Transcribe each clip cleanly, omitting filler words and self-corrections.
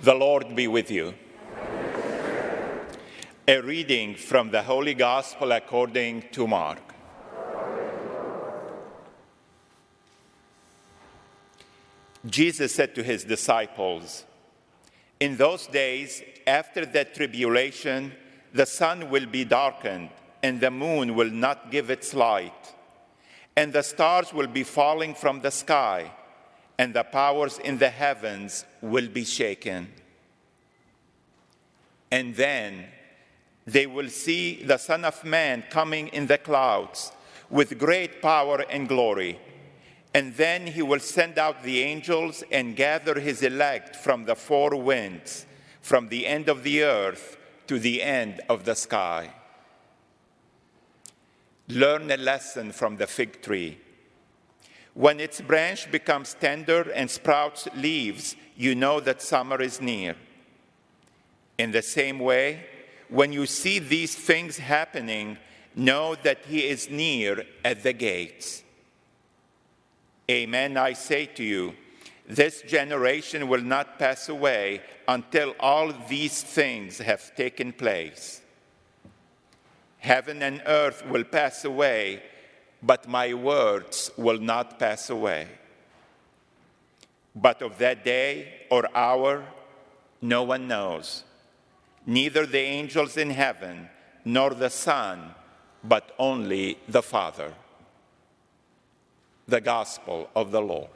The Lord be with you. A reading from the Holy Gospel according to Mark. Jesus said to his disciples, "In those days, after the tribulation, the sun will be darkened, and the moon will not give its light, and the stars will be falling from the sky, and the powers in the heavens will be shaken. And then they will see the Son of Man coming in the clouds with great power and glory. And then he will send out the angels and gather his elect from the four winds, from the end of the earth to the end of the sky." Learn a lesson from the fig tree. When its branch becomes tender and sprouts leaves, you know that summer is near. In the same way, when you see these things happening, know that he is near at the gates. Amen, I say to you, this generation will not pass away until all these things have taken place. Heaven and earth will pass away, but my words will not pass away. But of that day or hour, no one knows, neither the angels in heaven nor the Son, but only the Father. The Gospel of the Lord.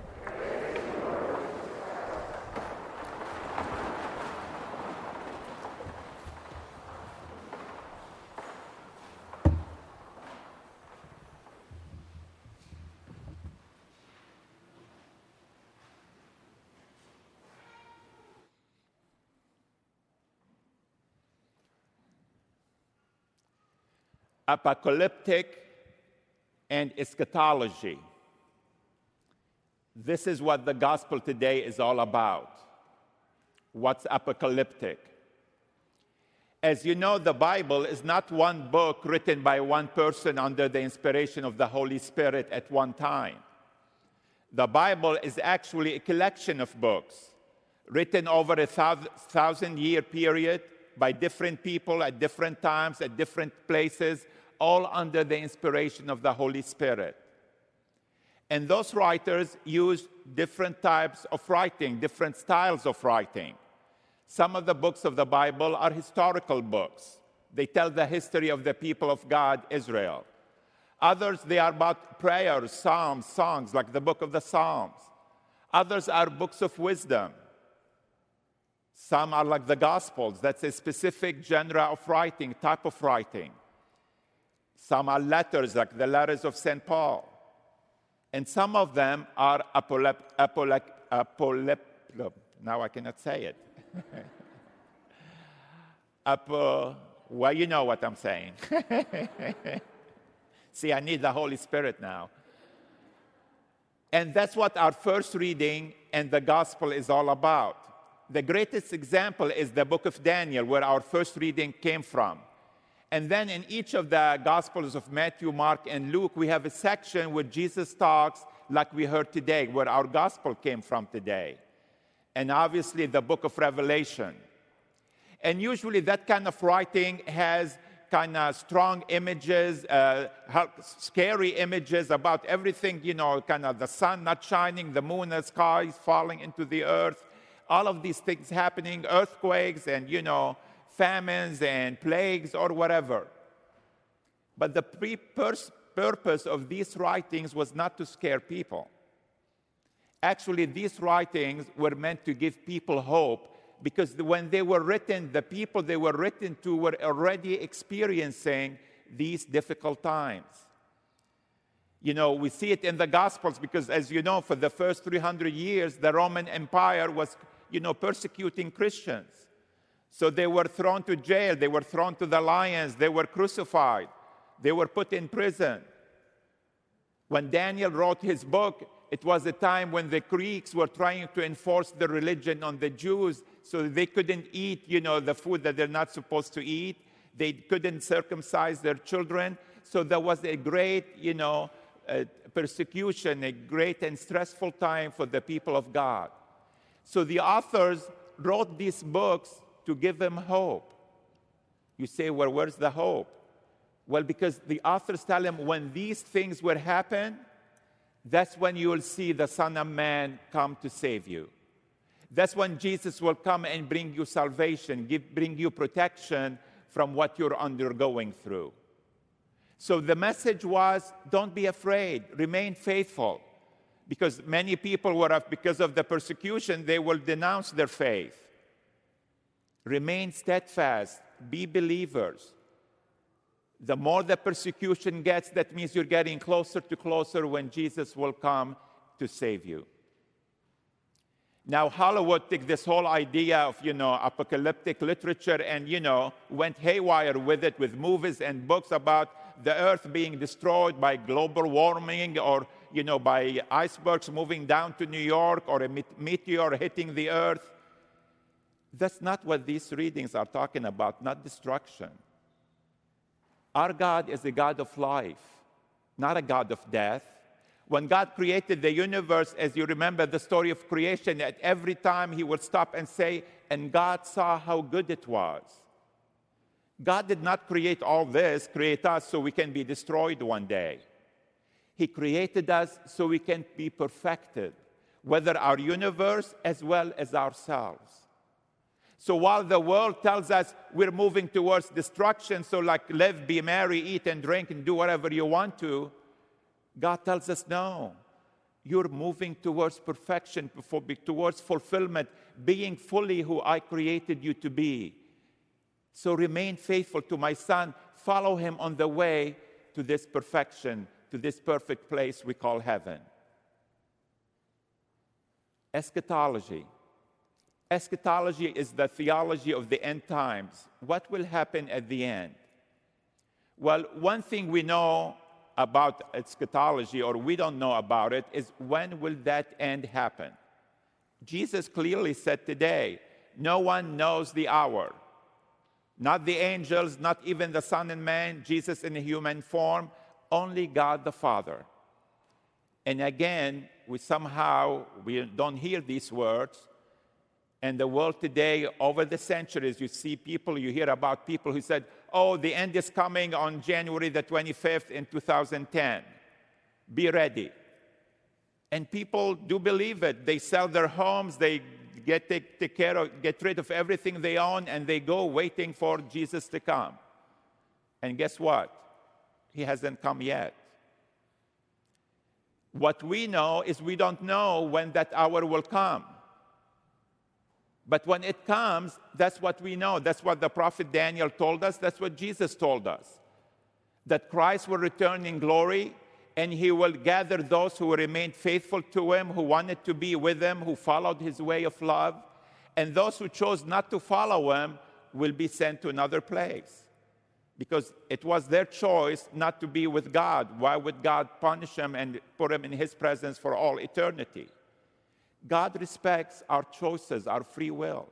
Apocalyptic and eschatology. This is what the gospel today is all about. What's apocalyptic? As you know, the Bible is not one book written by one person under the inspiration of the Holy Spirit at one time. The Bible is actually a collection of books written over a 1,000-year period by different people at different times, at different places, all under the inspiration of the Holy Spirit. And those writers used different types of writing, different styles of writing. Some of the books of the Bible are historical books. They tell the history of the people of God, Israel. Others, they are about prayers, psalms, songs, like the book of the Psalms. Others are books of wisdom. Some are like the Gospels. That's a specific genre of writing, type of writing. Some are letters, like the letters of St. Paul. And some of them are now I cannot say it. Well, you know what I'm saying. See, I need the Holy Spirit now. And that's what our first reading and the gospel is all about. The greatest example is the book of Daniel, where our first reading came from. And then in each of the Gospels of Matthew, Mark, and Luke, we have a section where Jesus talks like we heard today, where our gospel came from today. And obviously the book of Revelation. And usually that kind of writing has kind of strong images, scary images about everything, you know, kind of the sun not shining, the moon and the skies falling into the earth, all of these things happening, earthquakes and, you know, famines and plagues or whatever. But the purpose of these writings was not to scare people. Actually, these writings were meant to give people hope, because when they were written, the people they were written to were already experiencing these difficult times. You know, we see it in the Gospels because, as you know, for the first 300 years, the Roman Empire was, you know, persecuting Christians. So they were thrown to jail, they were thrown to the lions, they were crucified, they were put in prison. When Daniel wrote his book, it was a time when the Greeks were trying to enforce the religion on the Jews, so they couldn't eat, you know, the food that they're not supposed to eat. They couldn't circumcise their children. So there was a great, you know, persecution, a great and stressful time for the people of God. So the authors wrote these books to give them hope. You say, well, where's the hope? Well, because the authors tell him when these things will happen, that's when you will see the Son of Man come to save you. That's when Jesus will come and bring you salvation, bring you protection from what you're undergoing through. So the message was, don't be afraid, remain faithful. Because many people because of the persecution, they will denounce their faith. Remain steadfast, be believers. The more the persecution gets, that means you're getting closer to closer when Jesus will come to save you. Now, Hollywood took this whole idea of, apocalyptic literature and, went haywire with it, with movies and books about the earth being destroyed by global warming or, by icebergs moving down to New York or a meteor hitting the earth. That's not what these readings are talking about, not destruction. Our God is a God of life, not a God of death. When God created the universe, as you remember the story of creation, at every time he would stop and say, and God saw how good it was. God did not create all this, create us so we can be destroyed one day. He created us so we can be perfected, whether our universe as well as ourselves. So while the world tells us we're moving towards destruction, so like live, be merry, eat and drink and do whatever you want to, God tells us no. You're moving towards perfection, towards fulfillment, being fully who I created you to be. So remain faithful to my Son. Follow him on the way to this perfection, to this perfect place we call heaven. Eschatology. Eschatology is the theology of the end times. What will happen at the end? Well, one thing we know about eschatology, or we don't know about it, is when will that end happen? Jesus clearly said today, no one knows the hour. Not the angels, not even the Son and Man, Jesus in human form, only God the Father. And again, we don't hear these words. And the world today, over the centuries, you hear about people who said, oh, the end is coming on January the 25th in 2010. Be ready. And people do believe it. They sell their homes, they get rid of everything they own, and they go waiting for Jesus to come. And guess what? He hasn't come yet. What we know is we don't know when that hour will come. But when it comes, that's what we know. That's what the prophet Daniel told us. That's what Jesus told us. That Christ will return in glory, and he will gather those who remained faithful to him, who wanted to be with him, who followed his way of love. And those who chose not to follow him will be sent to another place. Because it was their choice not to be with God. Why would God punish them and put them in his presence for all eternity? God respects our choices, our free will.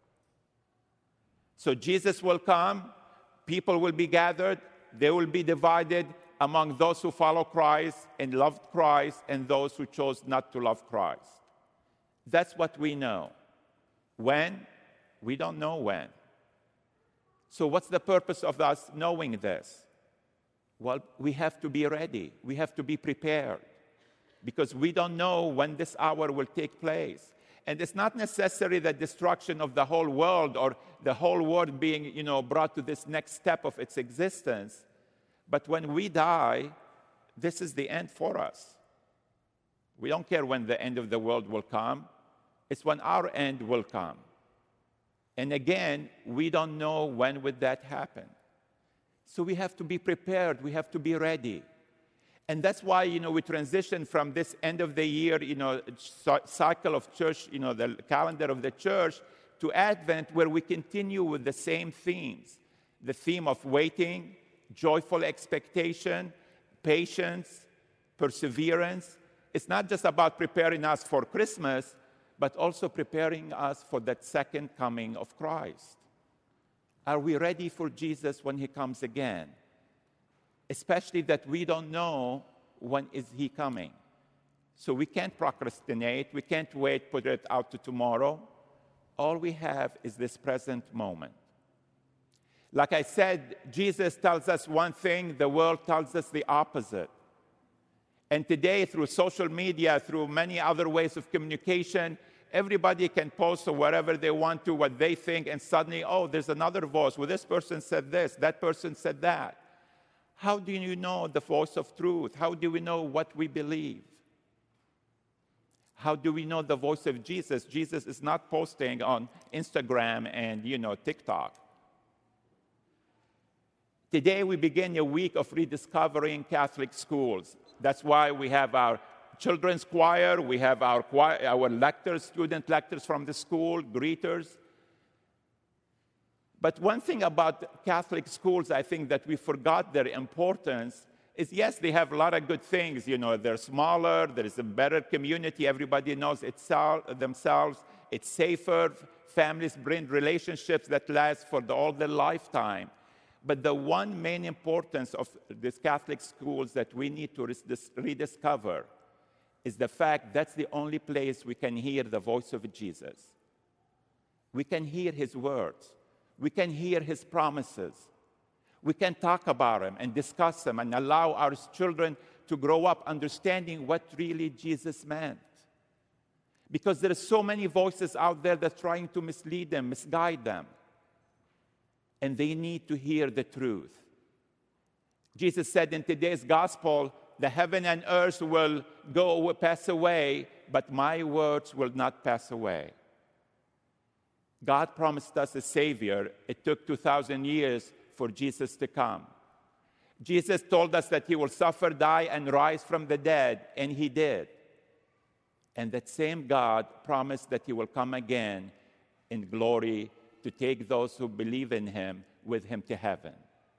So Jesus will come, people will be gathered, they will be divided among those who follow Christ and loved Christ and those who chose not to love Christ. That's what we know. When? We don't know when. So what's the purpose of us knowing this? Well, we have to be ready. We have to be prepared. Because we don't know when this hour will take place. And it's not necessarily the destruction of the whole world or the whole world being, brought to this next step of its existence. But when we die, this is the end for us. We don't care when the end of the world will come. It's when our end will come. And again, we don't know when would that happen. So we have to be prepared. We have to be ready. And that's why, we transition from this end of the year, cycle of church, the calendar of the church, to Advent, where we continue with the same themes. The theme of waiting, joyful expectation, patience, perseverance. It's not just about preparing us for Christmas, but also preparing us for that second coming of Christ. Are we ready for Jesus when he comes again? Especially that we don't know when is he coming. So we can't procrastinate. We can't wait, put it out to tomorrow. All we have is this present moment. Like I said, Jesus tells us one thing, the world tells us the opposite. And today, through social media, through many other ways of communication, everybody can post whatever they want to, what they think, and suddenly, oh, there's another voice. Well, this person said this, that person said that. How do you know the voice of truth? How do we know what we believe? How do we know the voice of Jesus? Jesus is not posting on Instagram and, TikTok. Today, we begin a week of rediscovering Catholic schools. That's why we have our children's choir, we have our lectors, student lectors from the school, greeters. But one thing about Catholic schools, I think that we forgot their importance is, yes, they have a lot of good things. They're smaller, there is a better community, everybody knows themselves, it's safer, families bring relationships that last for all their lifetime. But the one main importance of these Catholic schools that we need to rediscover is the fact that's the only place we can hear the voice of Jesus. We can hear his words. We can hear his promises. We can talk about him and discuss them and allow our children to grow up understanding what really Jesus meant. Because there are so many voices out there that are trying to mislead them, misguide them. And they need to hear the truth. Jesus said in today's gospel, the heaven and earth will pass away, but my words will not pass away. God promised us a Savior. It took 2,000 years for Jesus to come. Jesus told us that he will suffer, die, and rise from the dead, and he did. And that same God promised that he will come again in glory to take those who believe in him with him to heaven.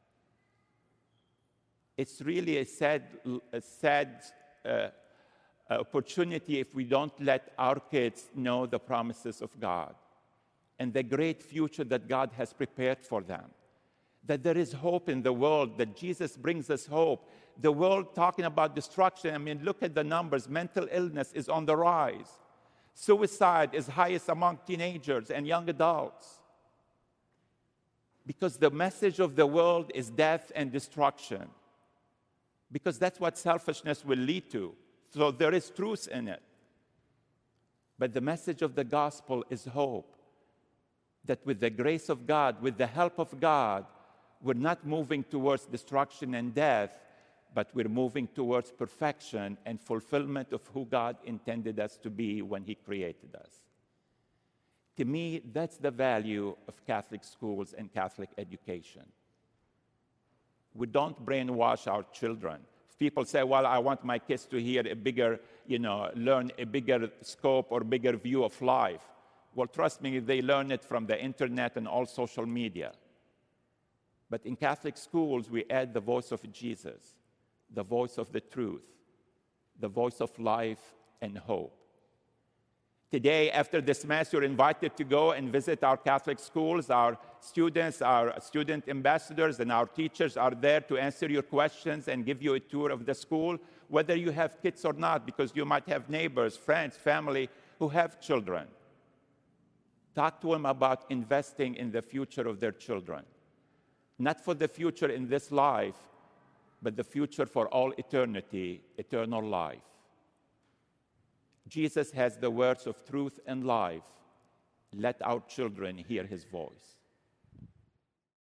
It's really a sad opportunity if we don't let our kids know the promises of God and the great future that God has prepared for them. That there is hope in the world, that Jesus brings us hope. The world talking about destruction, look at the numbers. Mental illness is on the rise. Suicide is highest among teenagers and young adults. Because the message of the world is death and destruction. Because that's what selfishness will lead to. So there is truth in it. But the message of the gospel is hope. That with the grace of God, with the help of God, we're not moving towards destruction and death, but we're moving towards perfection and fulfillment of who God intended us to be when he created us. To me, that's the value of Catholic schools and Catholic education. We don't brainwash our children. People say, well, I want my kids to hear a bigger, learn a bigger scope or bigger view of life. Well, trust me, they learn it from the internet and all social media. But in Catholic schools, we add the voice of Jesus, the voice of the truth, the voice of life and hope. Today, after this Mass, you're invited to go and visit our Catholic schools. Our students, our student ambassadors, and our teachers are there to answer your questions and give you a tour of the school, whether you have kids or not, because you might have neighbors, friends, family who have children. Talk to them about investing in the future of their children. Not for the future in this life, but the future for all eternity, eternal life. Jesus has the words of truth and life. Let our children hear his voice.